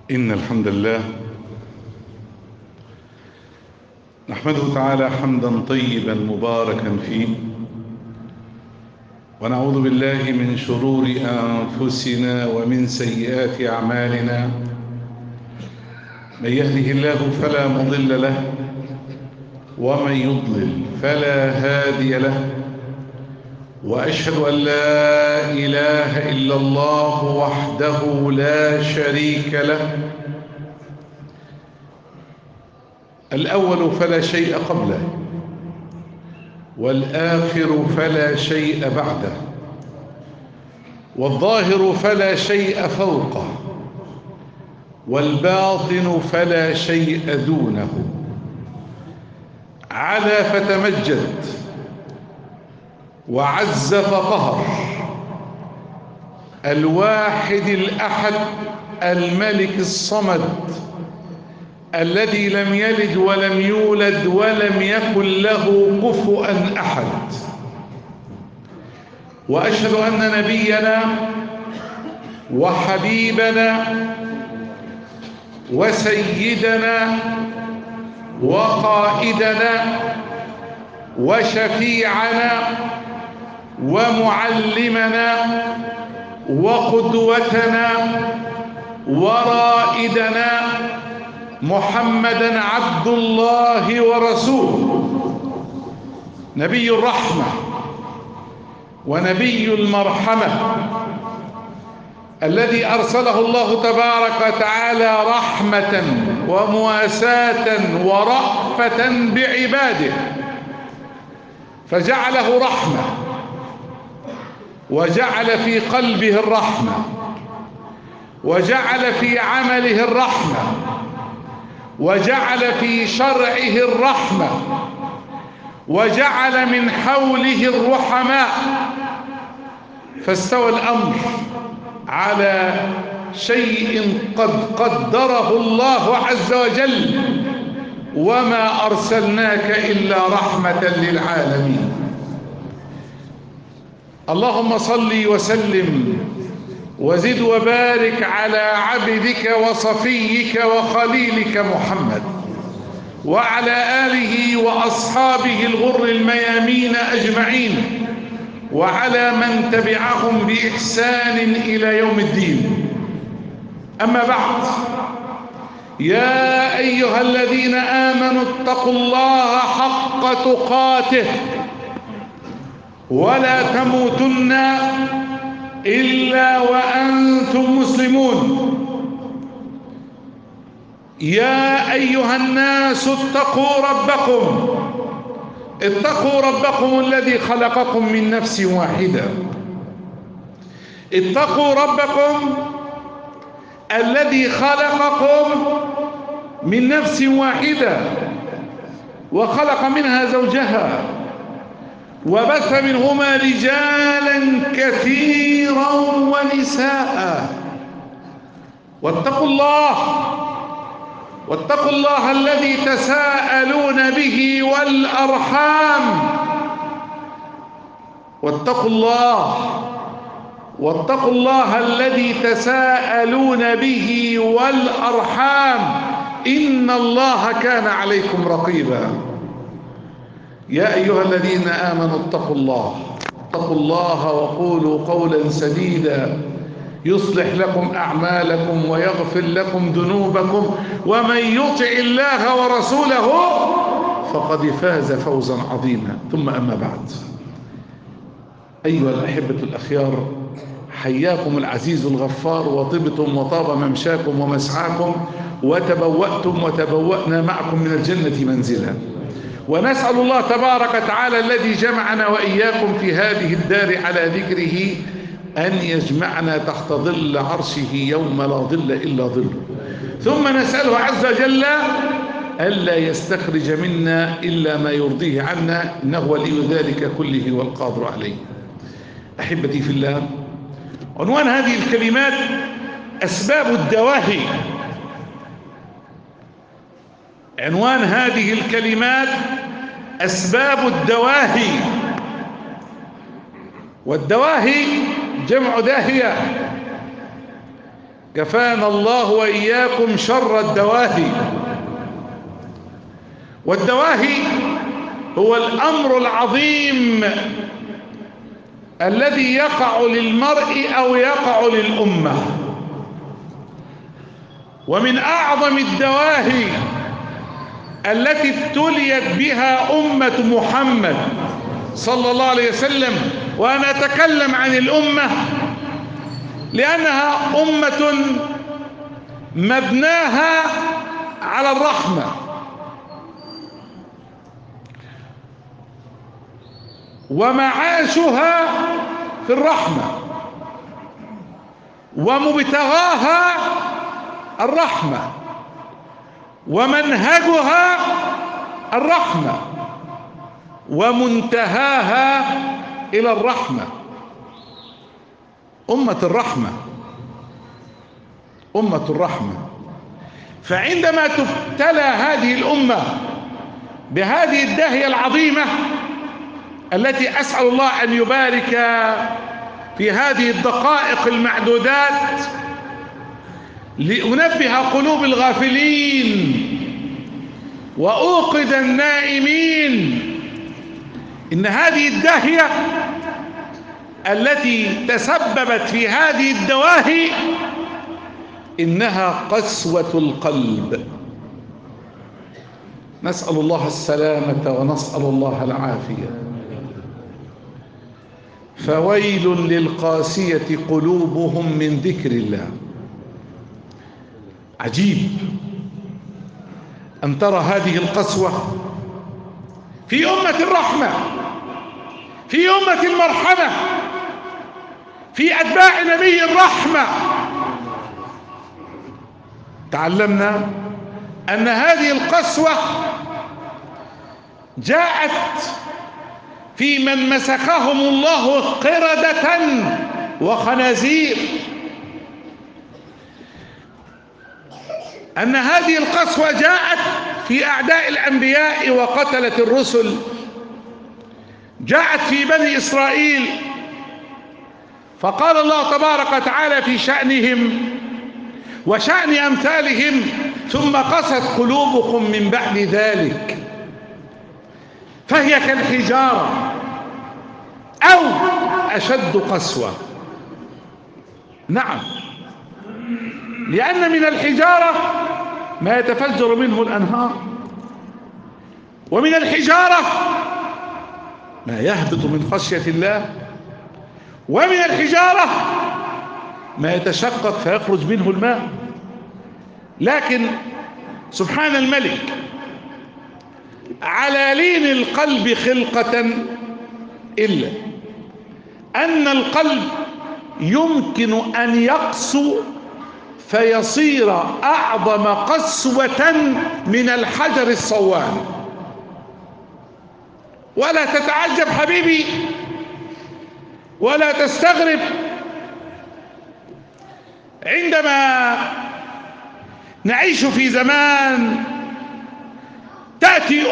إن الحمد لله نحمده تعالى حمدا طيبا مباركا فيه، ونعوذ بالله من شرور أنفسنا ومن سيئات أعمالنا. من يهده الله فلا مضل له، ومن يضلل فلا هادي له، وأشهد أن لا إله إلا الله وحده لا شريك له، الأول فلا شيء قبله، والآخر فلا شيء بعده، والظاهر فلا شيء فوقه، والباطن فلا شيء دونه. علا فتمجد، وعز فقهر، الواحد الأحد الملك الصمد، الذي لم يلد ولم يولد ولم يكن له كفوا أحد. وأشهد أن نبينا وحبيبنا وسيدنا وقائدنا وشفيعنا ومعلمنا وقدوتنا ورائدنا محمدا عبد الله ورسوله، نبي الرحمة ونبي المرحمة، الذي أرسله الله تبارك وتعالى رحمة ومواساة ورأفة بعباده، فجعله رحمة، وجعل في قلبه الرحمة، وجعل في عمله الرحمة، وجعل في شرعه الرحمة، وجعل من حوله الرحماء. فاستوى الأمر على شيء قد قدره الله عز وجل، وما أرسلناك إلا رحمة للعالمين. اللهم صل وسلم وزد وبارك على عبدك وصفيك وخليلك محمد، وعلى آله وأصحابه الغر الميامين أجمعين، وعلى من تبعهم بإحسان إلى يوم الدين. أما بعد، يا أيها الذين آمنوا اتقوا الله حق تقاته، ولا تموتن إلا وأنتم مسلمون. يا أيها الناس اتقوا ربكم، اتقوا ربكم الذي خلقكم من نفس واحدة. اتقوا ربكم الذي خلقكم من نفس واحدة، وخلق منها زوجها، وبث منهما رجالا كثيرا ونساء. واتقوا الله الذي تساءلون به والأرحام. واتقوا الله الذي تساءلون به والأرحام، إن الله كان عليكم رقيبا. يا أيها الذين آمنوا اتقوا الله وقولوا قولا سديدا يصلح لكم أعمالكم ويغفر لكم ذنوبكم، ومن يطع الله ورسوله فقد فاز فوزا عظيما. ثم أما بعد، أيها الأحبة الأخيار، حياكم العزيز الغفار، وطبتم وطاب ممشاكم ومسعاكم، وتبوأنا معكم من الجنة منزلا. ونسأل الله تبارك وتعالى الذي جمعنا وإياكم في هذه الدار على ذكره أن يجمعنا تحت ظل عرشه يوم لا ظل إلا ظله. ثم نسأله عز وجل ألا يستخرج منا إلا ما يرضيه عنا، إنه ولي ذلك كله والقادر عليه. أحبتي في الله، عنوان هذه الكلمات أسباب الدواهي. عنوان هذه الكلمات أسباب الدواهي. والدواهي جمع داهية، كفانا الله وإياكم شر الدواهي. والدواهي هو الأمر العظيم الذي يقع للمرء أو يقع للأمة. ومن أعظم الدواهي التي ابتليت بها أمة محمد صلى الله عليه وسلم، وأنا أتكلم عن الأمة لأنها أمة مبناها على الرحمة، ومعاشها في الرحمة، ومبتغاها الرحمة، ومنهجها الرحمة، ومنتهاها إلى الرحمة. أمة الرحمة، أمة الرحمة. فعندما تبتلى هذه الأمة بهذه الداهية العظيمة التي أسأل الله أن يبارك في هذه الدقائق المعدودات لأنبه قلوب الغافلين وأوقظ النائمين، إن هذه الداهية التي تسببت في هذه الدواهي إنها قسوة القلب. نسأل الله السلامة ونسأل الله العافية. فويل للقاسية قلوبهم من ذكر الله. عجيب أن ترى هذه القسوة في أمة الرحمة، في أمة المرحمة، في أتباع نبي الرحمة. تعلمنا أن هذه القسوة جاءت في من مسخهم الله قردة وخنازير، أن هذه القسوة جاءت في أعداء الأنبياء وقتلة الرسل، جاءت في بني إسرائيل، فقال الله تبارك وتعالى في شأنهم وشأن أمثالهم: ثم قست قلوبكم من بعد ذلك فهي كالحجارة أو أشد قسوة. نعم، لأن من الحجارة ما يتفجر منه الأنهار، ومن الحجارة ما يهبط من خشية الله، ومن الحجارة ما يتشقق فيخرج منه الماء. لكن سبحان الملك، على لين القلب خلقة إلا أن القلب يمكن أن يقسو فيصير أعظم قسوة من الحجر الصوان. ولا تتعجب حبيبي ولا تستغرب عندما نعيش في زمان تأتي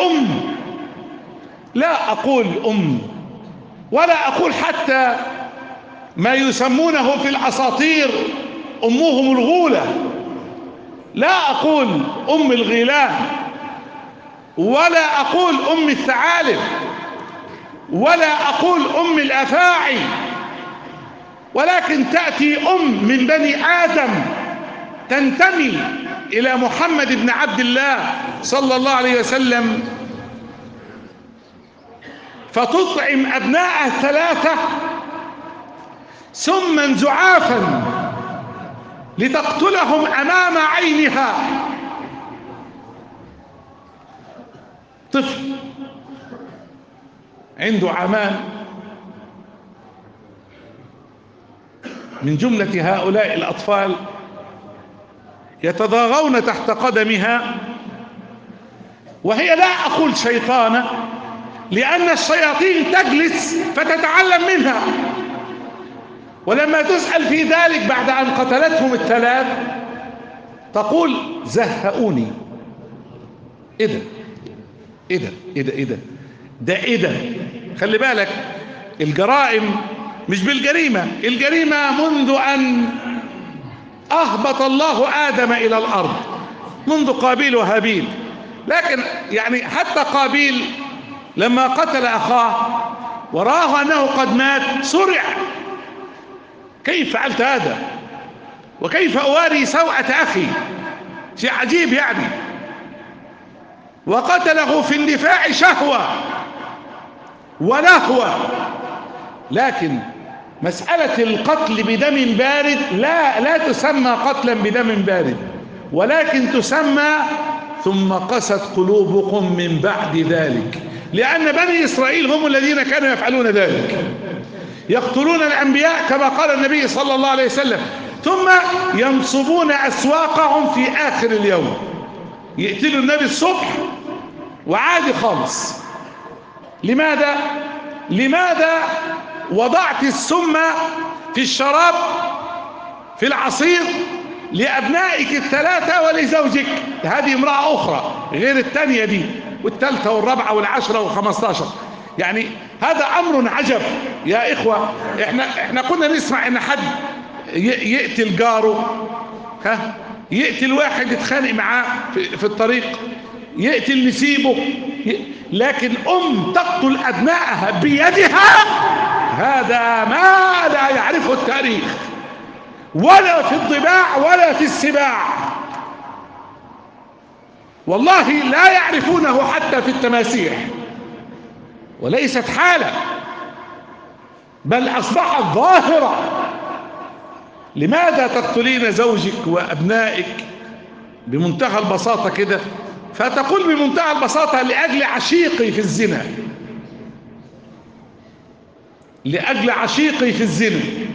لا أقول ولا أقول حتى ما يسمونه في الأساطير أمهم الغولة، لا أقول الغيلان، ولا أقول الثعالب، ولا أقول الأفاعي، ولكن تأتي من بني آدم تنتمي إلى محمد بن عبد الله صلى الله عليه وسلم، فتطعم أبناءه 3 سما زعافا لتقتلهم أمام عينها. طفل عنده عامان من جملة هؤلاء الأطفال يتضاغون تحت قدمها، وهي لا أقول شيطانة لأن الشياطين تجلس فتتعلم منها، ولما تسأل في ذلك بعد أن قتلتهم 3 تقول: زهقوني. إيه ده؟ إيه ده؟ إيه ده؟ إيه ده؟ ده إيه ده؟ خلي بالك، الجرائم مش بالجريمة، الجريمة منذ أن أهبط الله آدم إلى الأرض منذ قابيل وهابيل. لكن يعني حتى قابيل لما قتل أخاه وراه أنه قد مات صرع: كيف فعلت هذا؟ وكيف أواري سوءة أخي؟ شيء عجيب يعني. وقتله في اندفاع شهوة ولهوة. لكن مسألة القتل بدم بارد لا تسمى قتلا بدم بارد، ولكن تسمى ثم قست قلوبكم من بعد ذلك، لأن بني إسرائيل هم الذين كانوا يفعلون ذلك، يقتلون الأنبياء كما قال النبي صلى الله عليه وسلم، ثم ينصبون أسواقهم في آخر اليوم، يقتلوا النبي الصبح وعادي خالص. لماذا وضعت السم في الشراب في العصير لأبنائك الثلاثة ولزوجك؟ هذه امرأة أخرى غير الثانية دي والثالثة والرابعة والعشرة والخمستاشر. يعني هذا أمر عجب يا إخوة. احنا كنا نسمع ان حد يقتل جاره، يقتل واحد يتخانق معاه في الطريق، يقتل نسيبه، لكن تقتل أبنائها بيدها، هذا ما لا يعرفه التاريخ ولا في الضباع ولا في السباع، والله لا يعرفونه حتى في التماسيح. وليست حالة، بل أصبحت ظاهرة. لماذا تقتلين زوجك وأبنائك بمنتهى البساطة كده؟ فتقول بمنتهى البساطة: لأجل عشيقي في الزنا، لأجل عشيقي في الزنا.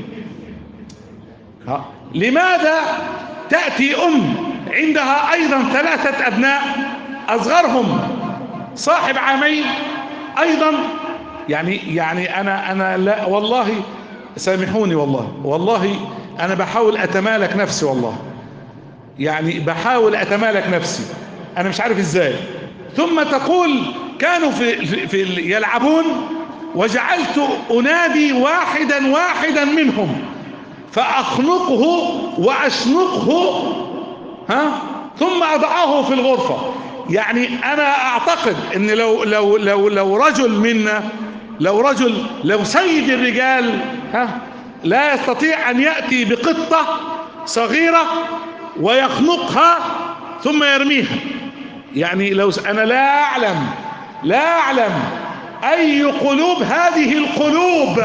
لماذا تأتي عندها أيضا 3 أبناء أصغرهم صاحب عامين أيضا؟ يعني أنا لا والله، سامحوني والله أنا بحاول أتمالك نفسي، والله يعني بحاول أتمالك نفسي، أنا مش عارف إزاي. ثم تقول كانوا في يلعبون وجعلت أنادي واحدا منهم فأخنقه وأشنقه ثم أضعه في الغرفة. يعني أنا أعتقد أن لو رجل منا، لو سيد الرجال لا يستطيع أن يأتي بقطة صغيرة ويخنقها ثم يرميها. يعني لو أنا لا أعلم أي قلوب هذه القلوب،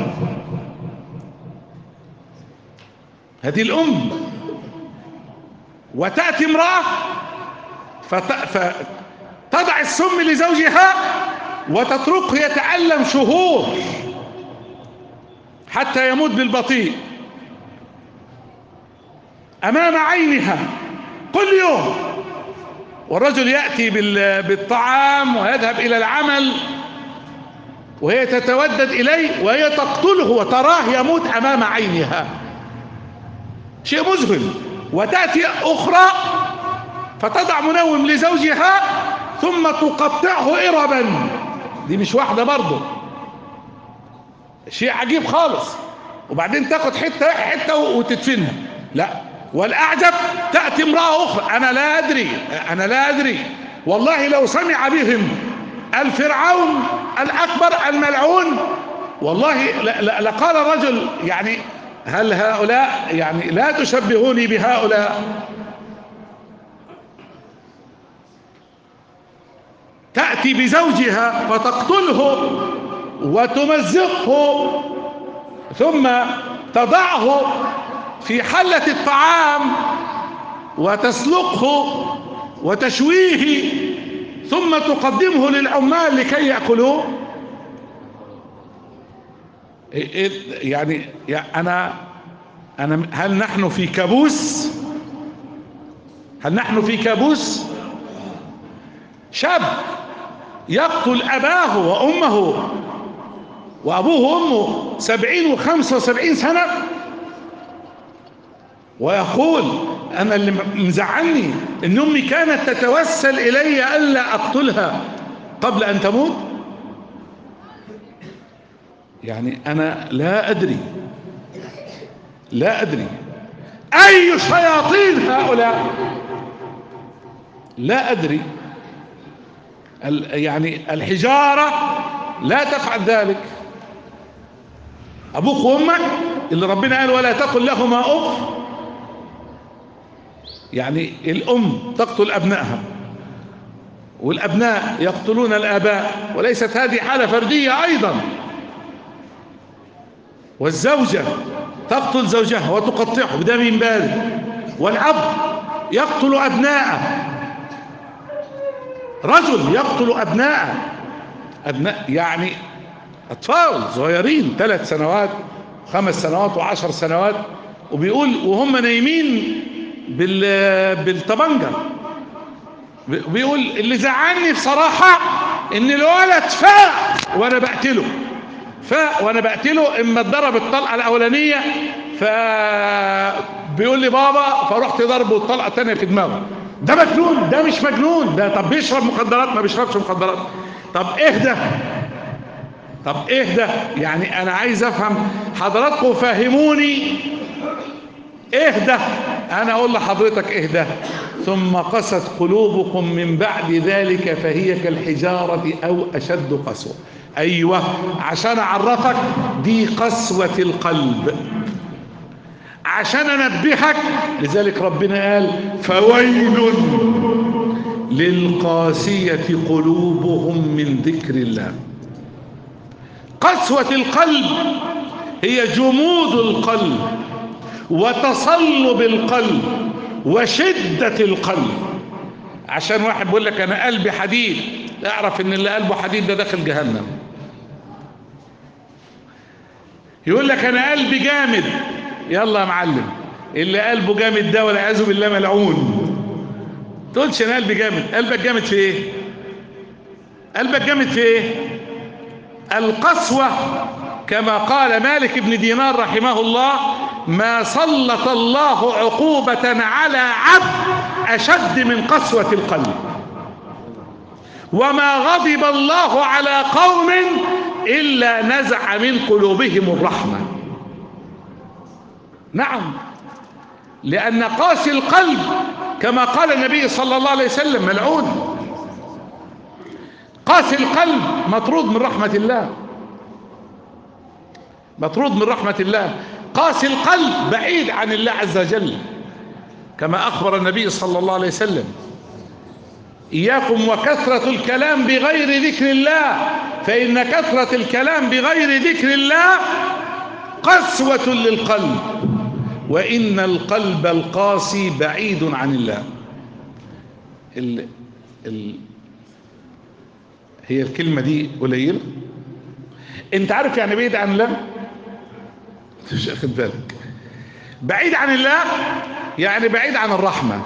هذه الأم. وتأتي امرأة فتضع السم لزوجها وتتركه يتألم شهور حتى يموت بالبطيء أمام عينها كل يوم، والرجل يأتي بالطعام ويذهب إلى العمل وهي تتودد إليه وهي تقتله وتراه يموت أمام عينها. شيء مذهل. وتأتي أخرى فتضع منوم لزوجها ثم تقطعه إربا، دي مش واحدة برضه، شيء عجيب خالص. وبعدين تاخد حتة وتدفنها. لا، والأعجب تأتي امرأة أخرى، أنا لا أدري والله لو سمع بهم الفرعون الأكبر الملعون والله لقال الرجل: يعني هل هؤلاء، يعني لا تشبهوني بهؤلاء. تأتي بزوجها فتقتله وتمزقه ثم تضعه في حلة الطعام وتسلقه وتشويه ثم تقدمه للعمال لكي يأكلوه. يعني أنا هل نحن في كابوس؟ شاب يقتل أباه وأمه وأبوه وأمه 70 و75 سنة ويقول: أنا اللي مزعلني إن أمي كانت تتوسل إلي ألا أقتلها قبل أن تموت. يعني أنا لا أدري أي شياطين هؤلاء؟ لا أدري. يعني الحجارة لا تفعل ذلك. أبوك وأمك اللي ربنا قال ولا تقل لهما أف، يعني الأم تقتل أبنائها والأبناء يقتلون الآباء، وليست هذه حالة فردية أيضا. والزوجة تقتل زوجها وتقطعه بدم بارد، والأب يقتل أبناءه، رجل يقتل أبناءه، أبناء يعني أطفال صغيرين 3 سنوات 5 سنوات و10 سنوات، وبيقول وهم نايمين بالطبنجة، بيقول اللي زعلني بصراحة ان الولد فاق وانا بقتله، اما اتضرب الطلقة الاولانية فبيقول لي بابا فرحت ضربه الطلقة الثانية في دماغه. ده مجنون؟ ده مش مجنون، ده طب بيشرب مخدرات؟ ما بيشربش مخدرات. طب ايه ده؟ يعني انا عايز افهم، حضراتكم فهموني ايه ده؟ انا اقول لحضرتك ايه ده؟ ثم قست قلوبكم من بعد ذلك فهي كالحجارة او اشد قسوة. ايوه، عشان اعرفك دي قسوة القلب، عشان انبهك. لذلك ربنا قال فويل للقاسية قلوبهم من ذكر الله. قسوة القلب هي جمود القلب وتصلب القلب وشدة القلب. عشان واحد بيقول لك انا قلبي حديد، اعرف ان اللي قلبه حديد ده داخل جهنم. يقول لك انا قلبي جامد، يلا يا معلم، اللي قلبه جامد ده والعياذ بالله ملعون. تقولش انا قلبي جامد. قلبك جامد في ايه؟ قلبك جامد في ايه؟ القسوة كما قال مالك بن دينار رحمه الله: ما سلط الله عقوبة على عبد أشد من قسوة القلب، وما غضب الله على قوم إلا نزع من قلوبهم الرحمة. نعم، لأن قاسي القلب كما قال النبي صلى الله عليه وسلم ملعون. قاسي القلب مطرود من رحمة الله، مطرود من رحمة الله. قاسي القلب بعيد عن الله عز وجل، كما أخبر النبي صلى الله عليه وسلم: إياكم وكثرة الكلام بغير ذكر الله، فإن كثرة الكلام بغير ذكر الله قسوة للقلب، وإن القلب القاسي بعيد عن الله. هي الكلمة دي قليلة. انت عارف يعني بعيد عن الله؟ مش اخد بالك. بعيد عن الله يعني بعيد عن الرحمة،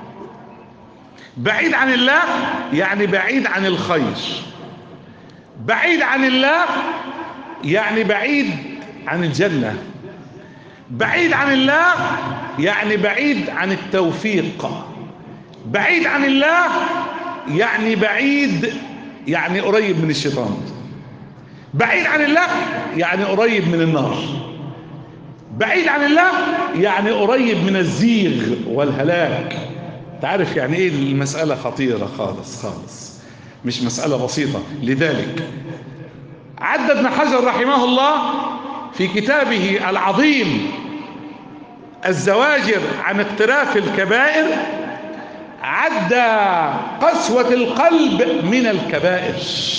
بعيد عن الله يعني بعيد عن الخير، بعيد عن الله يعني بعيد عن الجنة، بعيد عن الله يعني بعيد عن التوفيق، بعيد عن الله يعني بعيد، يعني قريب من الشيطان، بعيد عن الله يعني قريب من النار، بعيد عن الله يعني قريب من الزيغ والهلاك. تعرف يعني ايه؟ المسألة خطيرة خالص خالص، مش مسألة بسيطة. لذلك عد ابن حجر رحمه الله في كتابه العظيم الزواجر عن اقتراف الكبائر، عد قسوة القلب من الكبائر.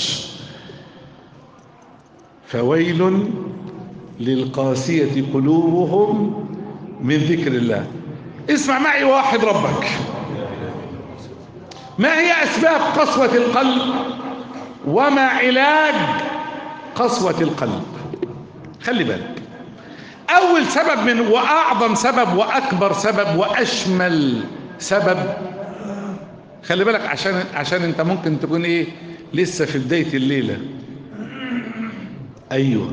فويل للقاسية قلوبهم من ذكر الله. اسمع معي واحد ربك. ما هي أسباب قسوة القلب وما علاج قسوة القلب؟ خلي بالك، أول سبب وأعظم سبب وأكبر سبب وأشمل سبب، خلي بالك عشان أنت ممكن تكون إيه لسه في بداية الليلة. أيوه،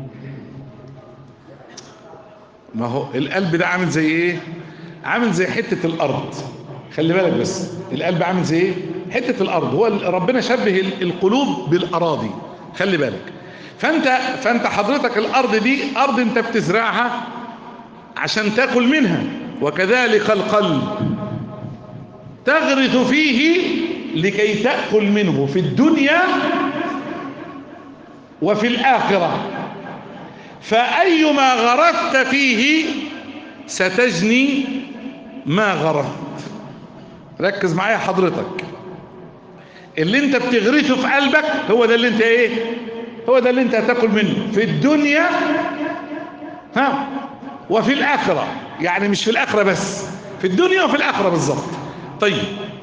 ما هو القلب ده عامل زي إيه؟ عامل زي حتة الأرض. خلي بالك بس، القلب عامل زي إيه؟ حتة الأرض. هو ربنا شبه القلوب بالأراضي. خلي بالك. فأنت حضرتك الأرض دي أرض أنت بتزرعها عشان تاكل منها، وكذلك القلب تغرس فيه لكي تأكل منه في الدنيا وفي الآخرة، فأيما غرست فيه ستجني ما غرست. ركز معايا حضرتك، اللي انت بتغرسه في قلبك هو ده اللي انت هو ده اللي انت هتاكل منه في الدنيا وفي الآخرة. يعني مش في الآخرة بس، في الدنيا وفي الآخرة بالظبط. طيب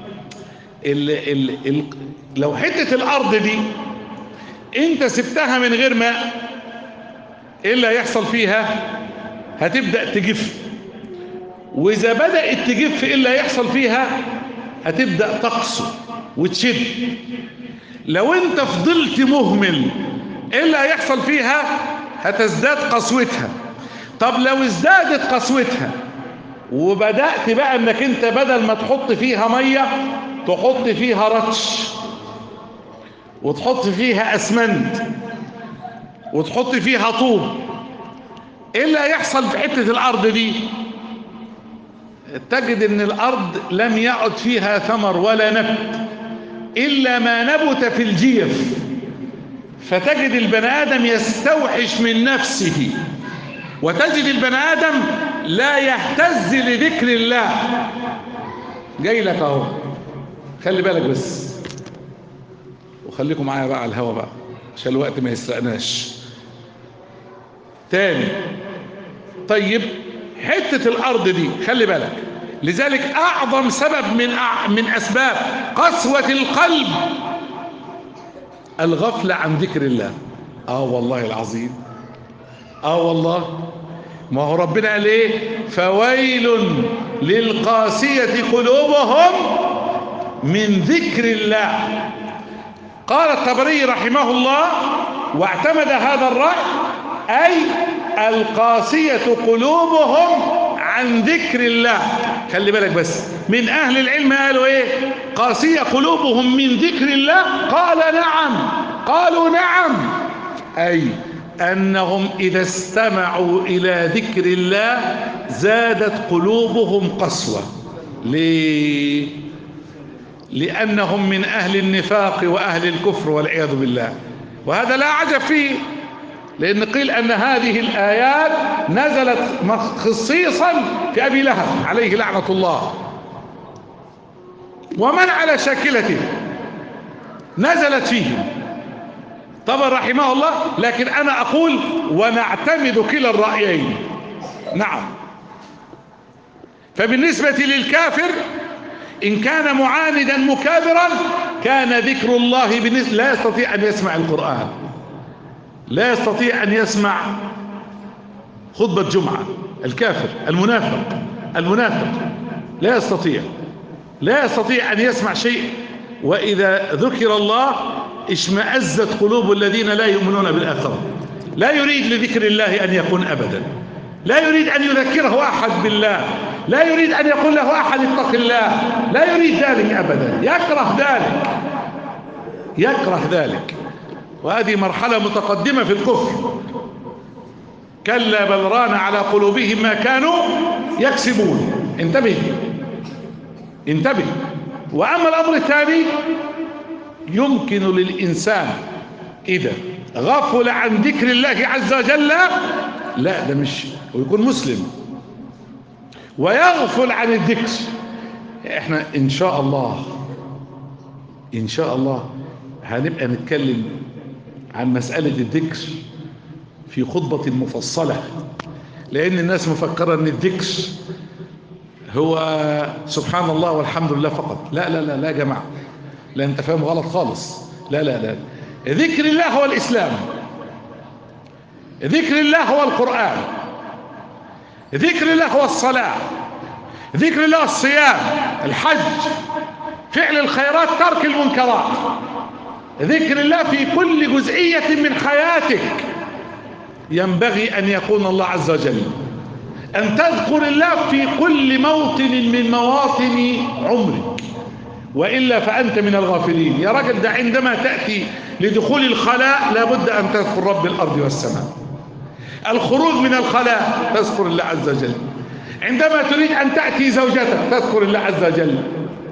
لو حتة الأرض دي انت سبتها من غير ماء، ايه اللي هيحصل فيها؟ هتبدأ تجف، واذا بدأت تجف ايه اللي هيحصل فيها؟ هتبدأ تقسو وتشد. لو انت فضلت مهمل ايه اللي هيحصل فيها؟ هتزداد قسوتها. طب لو ازدادت قسوتها وبدأت بقى انك انت بدل ما تحط فيها مية تحط فيها رطش، وتحط فيها اسمنت، وتحط فيها طوب، ايه اللي هيحصل في حتة الارض دي؟ تجد ان الارض لم يعد فيها ثمر ولا نبت الا ما نبت في الجيف. فتجد البني ادم يستوحش من نفسه، وتجد البني ادم لا يهتز لذكر الله. جاي لك اهو، خلي بالك بس، وخليكم معايا بقى على الهوا بقى عشان الوقت ما يسرقناش تاني. طيب حتة الارض دي خلي بالك، لذلك اعظم سبب من اسباب قسوة القلب الغفلة عن ذكر الله. والله العظيم، والله. ما هو ربنا قال ايه؟ فويل للقاسية قلوبهم من ذكر الله. قال الطبري رحمه الله واعتمد هذا الرأي، أي القاسية قلوبهم عن ذكر الله. خلي بالك بس، من أهل العلم قالوا ايه؟ قاسية قلوبهم من ذكر الله. قال نعم، قالوا نعم، أي أنهم إذا استمعوا إلى ذكر الله زادت قلوبهم قسوة. ليه؟ لأنهم من أهل النفاق وأهل الكفر والعياذ بالله. وهذا لا عجب فيه، لأن قيل أن هذه الآيات نزلت خصيصا في أبي لهب عليه لعنة الله، ومن على شاكلته نزلت فيهم طبعا رحمه الله. لكن أنا أقول ونعتمد كلا الرأيين. نعم. فبالنسبة للكافر إن كان معاندا مكابرا كان ذكر الله لا يستطيع أن يسمع القرآن، لا يستطيع أن يسمع خطبة جمعة. الكافر المنافق لا يستطيع أن يسمع شيء. وإذا ذكر الله اشمأزت قلوب الذين لا يؤمنون بالآخرة. لا يريد لذكر الله أن يكون أبدا، لا يريد أن يذكره أحد بالله، لا يريد أن يقول له أحد اتق الله، لا يريد ذلك أبدا، يكره ذلك. وهذه مرحلة متقدمة في الكفر. كلا بل ران على قلوبهم ما كانوا يكسبون. انتبه. وأما الأمر الثاني، يمكن للإنسان إذا غفل عن ذكر الله عز وجل، لا ده مش، ويكون مسلم ويغفل عن الذكر. احنا إن شاء الله هنبقى نتكلم عن مسألة الذكر في خطبة مفصلة، لأن الناس مفكرة أن الذكر هو سبحان الله والحمد لله فقط. لا لا لا لا يا جماعة، لا أنت فاهم غلط خالص. لا لا لا، ذكر الله هو الإسلام، ذكر الله هو القرآن، ذكر الله هو الصلاة، ذكر الله الصيام، الحج، فعل الخيرات، ترك المنكرات. ذكر الله في كل جزئية من حياتك. ينبغي أن يكون الله عز وجل، أن تذكر الله في كل موطن من مواطن عمرك، وإلا فأنت من الغافلين. يا راجل، ده عندما تأتي لدخول الخلاء لابد أن تذكر رب الأرض والسماء. الخروج من الخلاء تذكر الله عز وجل. عندما تريد أن تأتي زوجتك تذكر الله عز وجل.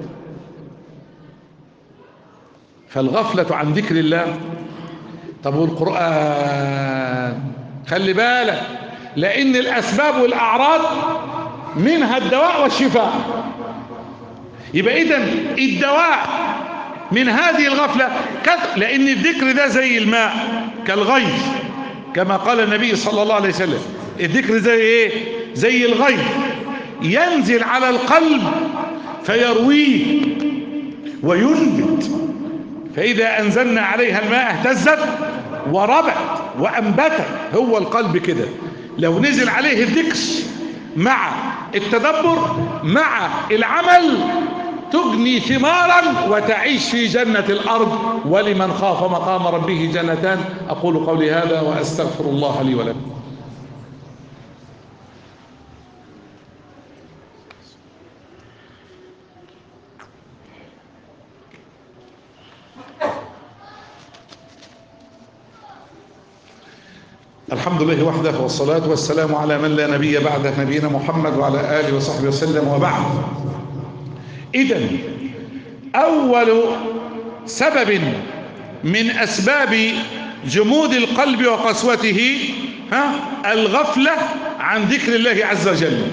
فالغفلة عن ذكر الله. طب والقرآن خلي بالك، لأن الأسباب والأعراض منها الدواء والشفاء. يبقى إذن الدواء من هذه الغفلة، لأن الذكر ده زي الماء كالغيث، كما قال النبي صلى الله عليه وسلم. الذكر زي إيه؟ زي الغيث، ينزل على القلب فيرويه وينبت. فإذا أنزلنا عليها الماء اهتزت وربت وأنبتت. هو القلب كده، لو نزل عليه الذكر مع التدبر مع العمل تجني ثمارا وتعيش في جنة الأرض. ولمن خاف مقام ربه جنتان. أقول قولي هذا وأستغفر الله لي ولكم. الحمد لله وحده، والصلاة والسلام على من لا نبي بعده، نبينا محمد وعلى آله وصحبه وسلم، وبعد. إذن أول سبب من أسباب جمود القلب وقسوته الغفلة عن ذكر الله عز وجل.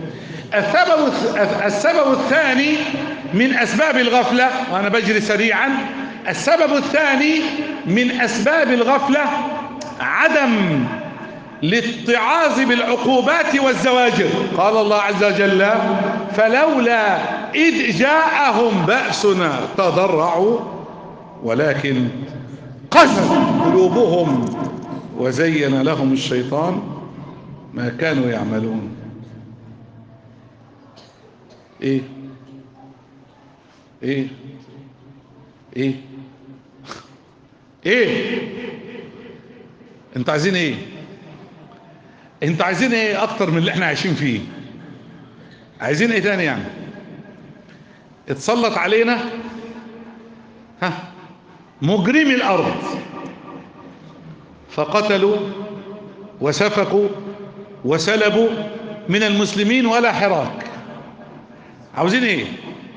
السبب الثاني من أسباب الغفلة، وأنا بجري سريعا، السبب الثاني من أسباب الغفلة عدم الاتعاظ بالعقوبات والزواجر. قال الله عز وجل: فلولا إذ جاءهم بأسنا تضرعوا ولكن قست قلوبهم وزين لهم الشيطان ما كانوا يعملون. ايه ايه ايه ايه انتوا عايزين ايه؟ انتوا عايزين ايه اكتر من اللي احنا عايشين فيه؟ عايزين ايه تاني يعني؟ اتسلط علينا مجرمي الارض فقتلوا وسفكوا وسلبوا من المسلمين ولا حراك. عاوزين ايه؟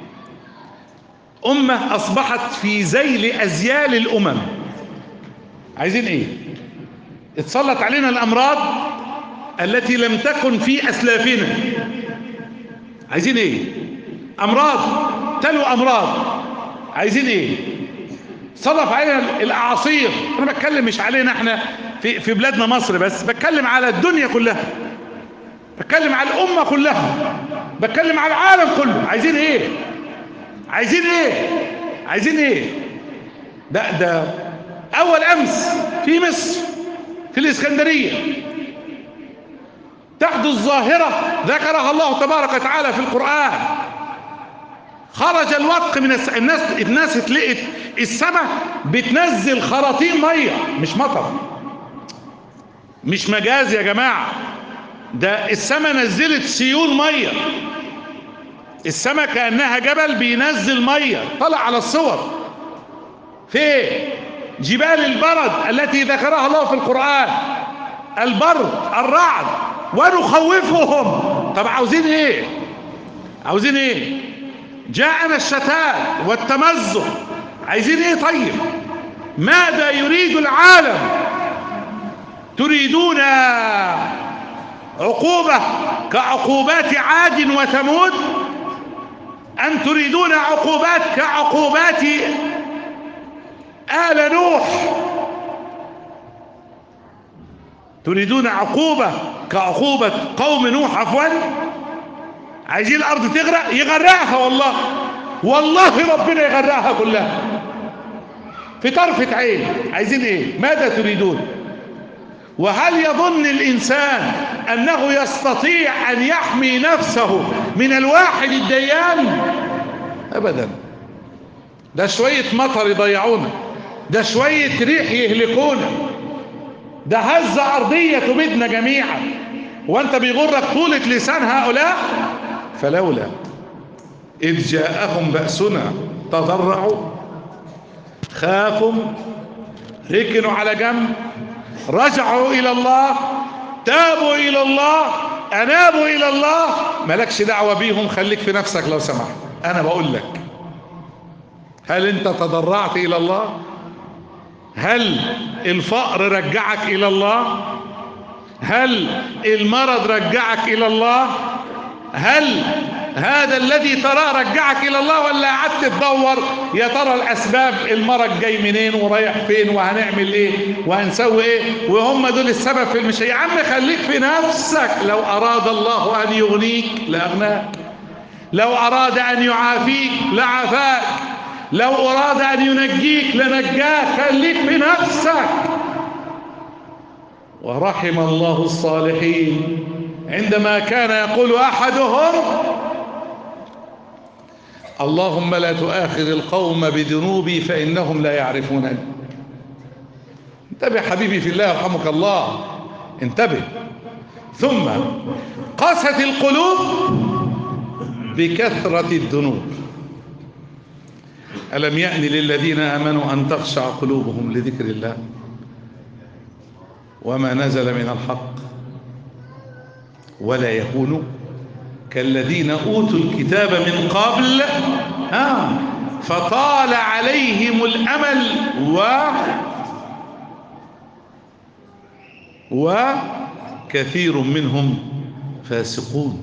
امة اصبحت في ذيل ازيال الامم. عايزين ايه؟ اتسلط علينا الامراض التي لم تكن في اسلافنا. عايزين ايه؟ امراض تلو امراض. عايزين ايه؟ صلف علينا الاعاصير. انا بتكلم مش علينا احنا في بلادنا مصر بس، بتكلم على الدنيا كلها، بتكلم على الامه كلها، بتكلم على العالم كله. عايزين ايه؟ عايزين ايه؟ عايزين ايه؟ ده اول امس في مصر في الاسكندريه تحدث ظاهره ذكرها الله تبارك وتعالى في القران. خرج الوطق من الناس تلاقت السماء بتنزل خراطيم ميه، مش مطر، مش مجاز يا جماعه، ده السماء نزلت سيول ميه. السماء كأنها جبل بينزل ميه. طلع على الصور في جبال البرد التي ذكرها الله في القرآن، البرد الرعد، ونخوفهم. طب عاوزين ايه؟ عاوزين ايه؟ جاءنا الشتات والتمزق. عايزين ايه طيب؟ ماذا يريد العالم؟ تريدون عقوبة كعقوبات عاد وثمود، أم تريدون عقوبات كعقوبات آل نوح؟ تريدون عقوبة كعقوبة قوم نوح عفوا؟ عايزين الأرض تغرق؟ يغرقها والله، والله ربنا يغرقها كلها في طرفة عين. عايزين ايه؟ ماذا تريدون؟ وهل يظن الإنسان أنه يستطيع أن يحمي نفسه من الواحد الديان؟ أبدا. ده شوية مطر يضيعونا، ده شوية ريح يهلكونا، ده هزة أرضية تبيدنا جميعا. وانت بيغرك طولة لسان هؤلاء؟ فلولا إذ جاءهم بأسنا تضرعوا، خافوا، ركنوا على جنب، رجعوا إلى الله، تابوا إلى الله، أنابوا إلى الله، مالكش دعوة بيهم، خليك في نفسك لو سمحت. أنا بقول لك، هل أنت تضرعت إلى الله؟ هل الفقر رجعك إلى الله؟ هل المرض رجعك إلى الله؟ هل هذا الذي تراه رجعك إلى الله، ولا قعدت تدور يا ترى الأسباب، المرض جاي منين ورايح فين وهنعمل إيه وهنسوي إيه، وهم دول السبب في المشي؟ يا عم خليك في نفسك. لو أراد الله أن يغنيك لأغناك، لو أراد أن يعافيك لعافاك، لو أراد أن ينجيك لنجاك. خليك في نفسك. ورحم الله الصالحين عندما كان يقول أحدهم: اللهم لا تؤاخذ القوم بذنوبي فإنهم لا يعرفونني. انتبه حبيبي في الله يرحمك الله، انتبه. ثم قست القلوب بكثرة الذنوب. ألم يأن للذين آمنوا أن تخشع قلوبهم لذكر الله وما نزل من الحق ولا يكونوا كالذين أوتوا الكتاب من قبل فطال عليهم الأمل وكثير منهم فاسقون.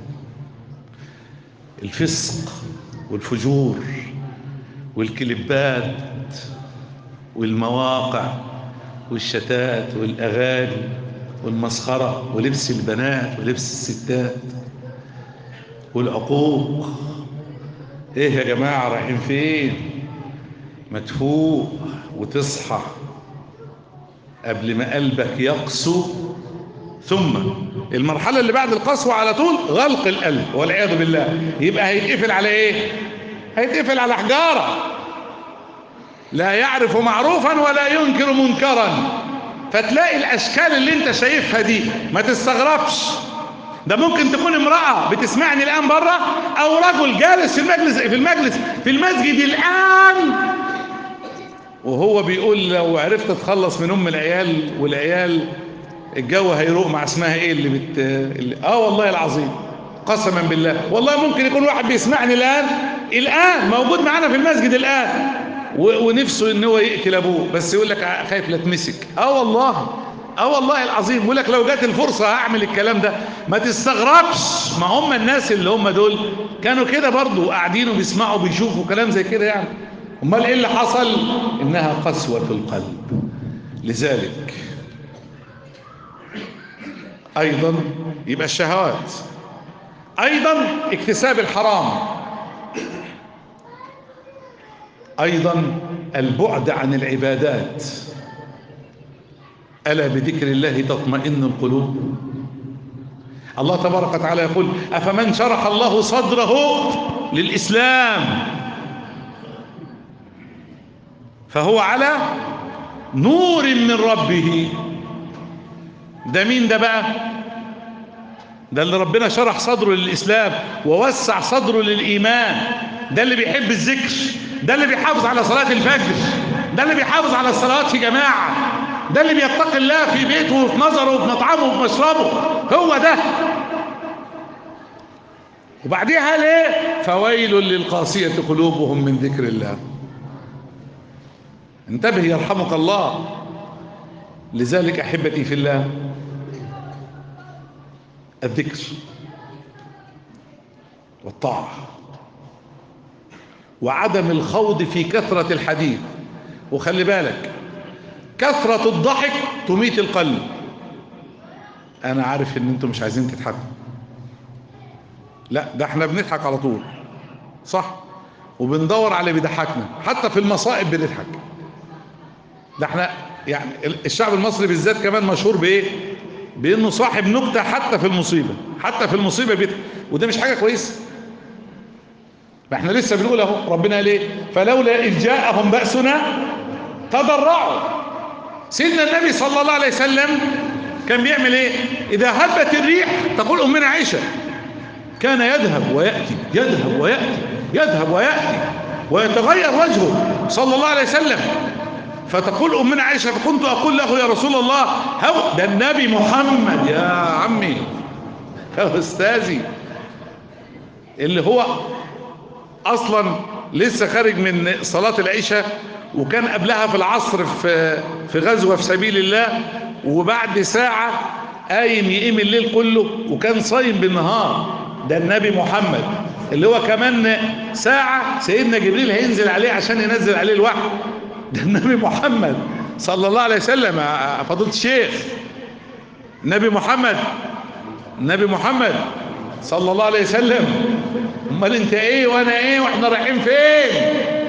الفسق والفجور والكليبات والمواقع والشتات والأغاني والمسخرة ولبس البنات ولبس الستات والعقوق. ايه يا جماعة رايحين فين؟ ما تفوق وتصحى قبل ما قلبك يقسو. ثم المرحلة اللي بعد القسوة على طول غلق القلب والعياذ بالله. يبقى هيتقفل على ايه؟ هيتقفل على حجارة. لا يعرف معروفا ولا ينكر منكرا. فتلاقي الاشكال اللي انت شايفها دي ما تستغربش. ده ممكن تكون امرأة بتسمعني الآن بره، أو رجل جالس في المسجد الآن وهو بيقول لو عرفت تتخلص من أم العيال والعيال الجو هيروق مع اسمها إيه والله العظيم قسما بالله. والله ممكن يكون واحد بيسمعني الآن موجود معنا في المسجد الآن ونفسه إن هو يقتل أبوه، بس يقول لك خايف لا تمسك. والله العظيم يقول لك لو جات الفرصة هعمل الكلام ده. ما تستغربش، ما هم الناس اللي هم دول كانوا كده برضو قاعدين وبيسمعوا بيشوفوا كلام زي كده يعني. امال ايه اللي حصل؟ انها قسوة القلب. لذلك ايضا يبقى الشهوات، ايضا اكتساب الحرام، ايضا البعد عن العبادات. ألا بذكر الله تطمئن القلوب. الله تبارك وتعالى يقول: أفمن شرح الله صدره للإسلام فهو على نور من ربه. ده مين ده بقى؟ ده اللي ربنا شرح صدره للإسلام ووسع صدره للإيمان. ده اللي بيحب الذكر، ده اللي بيحافظ على صلاة الفجر، ده اللي بيحافظ على الصلوات في جماعة، ده اللي بيتقي الله في بيته وفي نظره وفي مطعمه وفي مشربه. هو ده. وبعديها ليه؟ فويل للقاسية قلوبهم من ذكر الله. انتبه يرحمك الله. لذلك أحبتي في الله، الذكر والطاعة وعدم الخوض في كثرة الحديث. وخلي بالك، كثرة الضحك تميت القلب. انا عارف ان انتم مش عايزين تضحكوا، لا ده احنا بنضحك على طول، صح، وبندور على اللي بيضحكنا، حتى في المصائب بنضحك. ده احنا يعني الشعب المصري بالذات كمان مشهور بايه؟ بانه صاحب نكتة حتى في المصيبة بيضحك، وده مش حاجة كويسة. ما احنا لسه بنقول اهو، ربنا قال ايه؟ فلولا إذ جاءهم بأسنا تضرعوا. سيدنا النبي صلى الله عليه وسلم كان بيعمل ايه؟ اذا هبت الريح، تقول امنا عائشة، كان يذهب ويأتي يذهب ويأتي يذهب ويأتي ويتغير وجهه صلى الله عليه وسلم. فتقول امنا عائشة: فكنت اقول له يا رسول الله، ده النبي محمد يا عمي، يا أستاذي، اللي هو أصلا لسه خارج من صلاة العشاء، وكان قبلها في العصر في غزوة في سبيل الله، وبعد ساعة قايم يقيم الليل كله، وكان صايم بالنهار. ده النبي محمد اللي هو كمان ساعة سيدنا جبريل هينزل عليه عشان ينزل عليه الوحي. ده النبي محمد صلى الله عليه وسلم يا فضيلة الشيخ. النبي محمد صلى الله عليه وسلم. امال انت ايه وانا ايه واحنا رايحين فين؟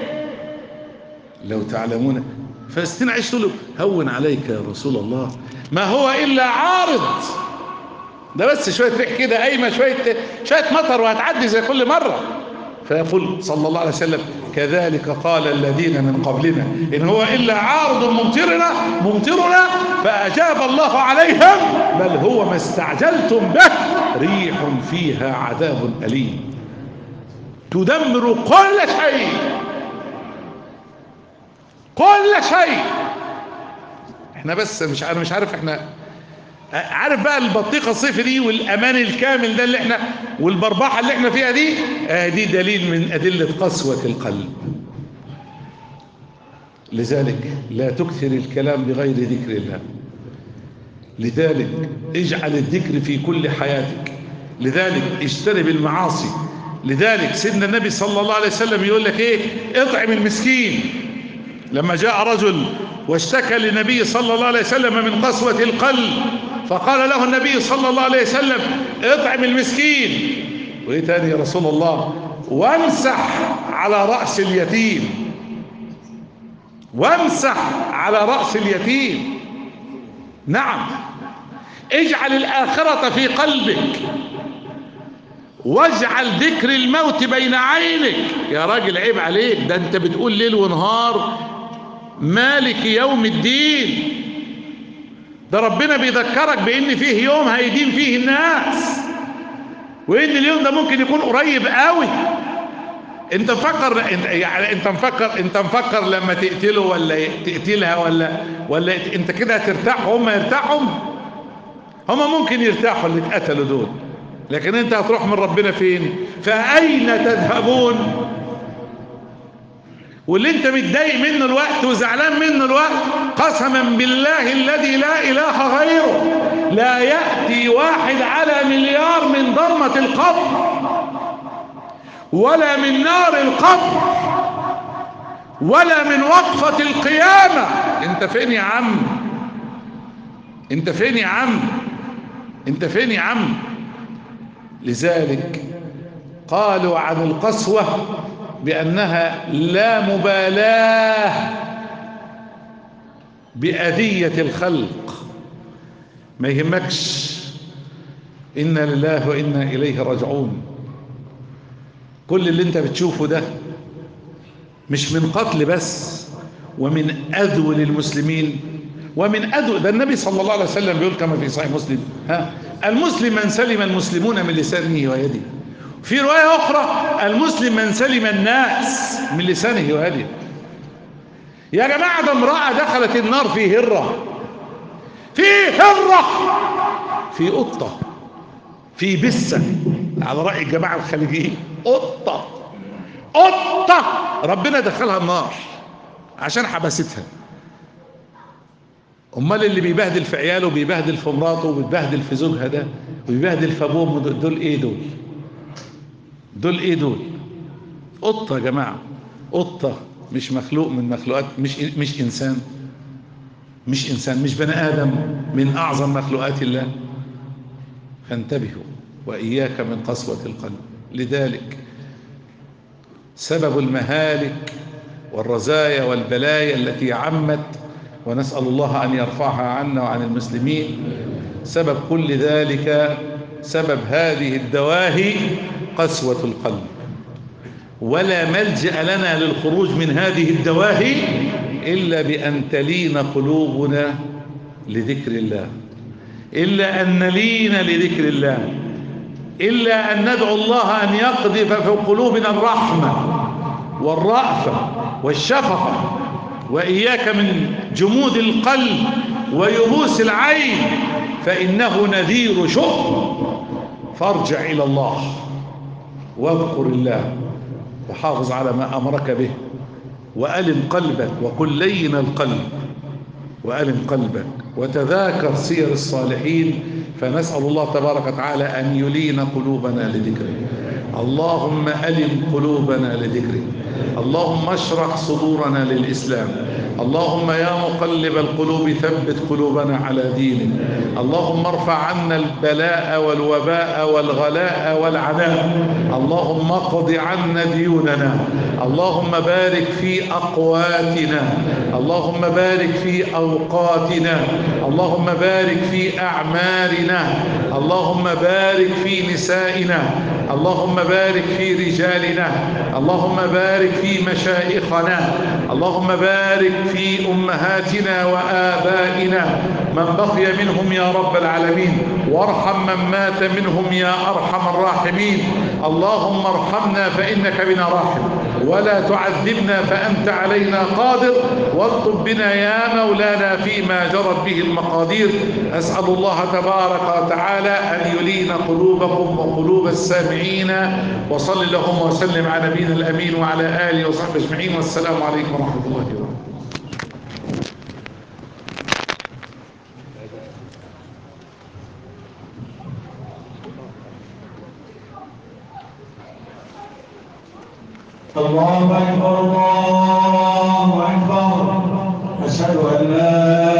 لو تعلمون. فلسطين عشت له هون عليك يا رسول الله، ما هو الا عارض، ده بس شويه ريح كده قايمه، شويه مطر وهتعدي زي كل مره. فيقول صلى الله عليه وسلم: كذلك قال الذين من قبلنا إن هو إلا عارض ممطرنا فأجاب الله عليهم بل هو ما استعجلتم به ريح فيها عذاب أليم تدمر كل شيء. احنا بس مش عارف احنا عارف بقى البطيخه الصيفي دي والامان الكامل ده اللي احنا والبربحه اللي احنا فيها دي، دي دليل من ادله قسوه القلب. لذلك لا تكثر الكلام بغير ذكر الله، لذلك اجعل الذكر في كل حياتك، لذلك اجتنب المعاصي. لذلك سيدنا النبي صلى الله عليه وسلم يقول لك ايه؟ اطعم المسكين. لما جاء رجل واشتكى للنبي صلى الله عليه وسلم من قسوة القلب، فقال له النبي صلى الله عليه وسلم: اطعم المسكين. وايه تاني يا رسول الله؟ وامسح على رأس اليتيم. وامسح على رأس اليتيم. نعم، اجعل الآخرة في قلبك، واجعل ذكر الموت بين عينك. يا راجل عيب عليك، ده انت بتقول ليل ونهار مالك يوم الدين. ده ربنا بيذكرك بان فيه يوم هيدين فيه الناس، وان اليوم ده ممكن يكون قريب قوي. انت مفكر لما تقتله ولا تقتلها ولا انت كده هترتاح وهم يرتاحوا؟ هم ممكن يرتاحوا اللي اتقتلوا دول، لكن انت هتروح من ربنا فين؟ فأين تذهبون؟ واللي انت متضايق منه الوقت وزعلان منه الوقت، قسما بالله الذي لا اله غيره لا يأتي واحد على مليار من ضرمة القبر ولا من نار القبر ولا من وقفة القيامة. انت فين يا عم؟ انت فين يا عم؟ انت فين يا عم؟ لذلك قالوا عن القسوة بأنها لا مبالاة بأذية الخلق، ما يهمكش. إنا لله وإنا إليه راجعون. كل اللي انت بتشوفه ده مش من قتل بس، ومن أذو للمسلمين، ومن أذو. ده النبي صلى الله عليه وسلم بيقول كما في صحيح مسلم: المسلم من سلم المسلمون من لسانه ويده. في رواية أخرى: المسلم من سلم الناس من لسانه ويده. يا جماعة ده امرأة دخلت النار في هرة، في قطة، في بسة، على رأي الجماعة الخليجيين، قطة ربنا دخلها النار عشان حبستها. امال اللي بيبهدل في عياله وبيبهدل في مراته وبيبهدل في زوجها ده وبيبهدل في ابوه، دول ايه؟ دول ايه؟ دول قطة يا جماعة. قطة مش مخلوق من مخلوقات، مش انسان، مش بني ادم، من اعظم مخلوقات الله. فانتبهوا واياك من قسوة القلب. لذلك سبب المهالك والرزايا والبلايا التي عمت، ونسأل الله أن يرفعها عنا وعن المسلمين، سبب كل ذلك، سبب هذه الدواهي قسوة القلب. ولا ملجأ لنا للخروج من هذه الدواهي إلا بأن تلين قلوبنا لذكر الله، إلا أن نلين لذكر الله، إلا أن ندعو الله أن يقذف في قلوبنا الرحمة والرأفة والشفقة، وإياك من جمود القلب ويبوس العين، فإنه نذير شؤم، فارجع إلى الله واذكر الله وحافظ على ما أمرك به، وألم قلبك وكن لين القلب، وألم قلبك وتذاكر سير الصالحين. فنسأل الله تبارك وتعالى أن يلين قلوبنا لذكره. اللهم ألم قلوبنا لذكره. اللهم اشرح صدورنا للإسلام. اللهم يا مقلب القلوب ثبت قلوبنا على دينك. اللهم ارفع عنا البلاء والوباء والغلاء والعناء. اللهم اقض عنا ديوننا. اللهم بارك في أقواتنا. اللهم بارك في أوقاتنا. اللهم بارك في أعمارنا. اللهم بارك في نسائنا. اللهم بارك في رجالنا. اللهم بارك في مشايخنا. اللهم بارك في أمهاتنا وآبائنا من بقي منهم يا رب العالمين، وارحم من مات منهم يا أرحم الراحمين. اللهم ارحمنا فإنك بنا راحم، ولا تعذبنا فأنت علينا قادر، والطب بنا يا مولانا فيما جرت به المقادير. أسأل الله تبارك وتعالى أن يلين قلوبكم وقلوب السامعين. وصل اللهم وسلم على نبينا الأمين وعلى آله وصحبه أجمعين، والسلام عليكم ورحمة الله وبركاته. الله أكبر الله أكبر. أشهد أن لا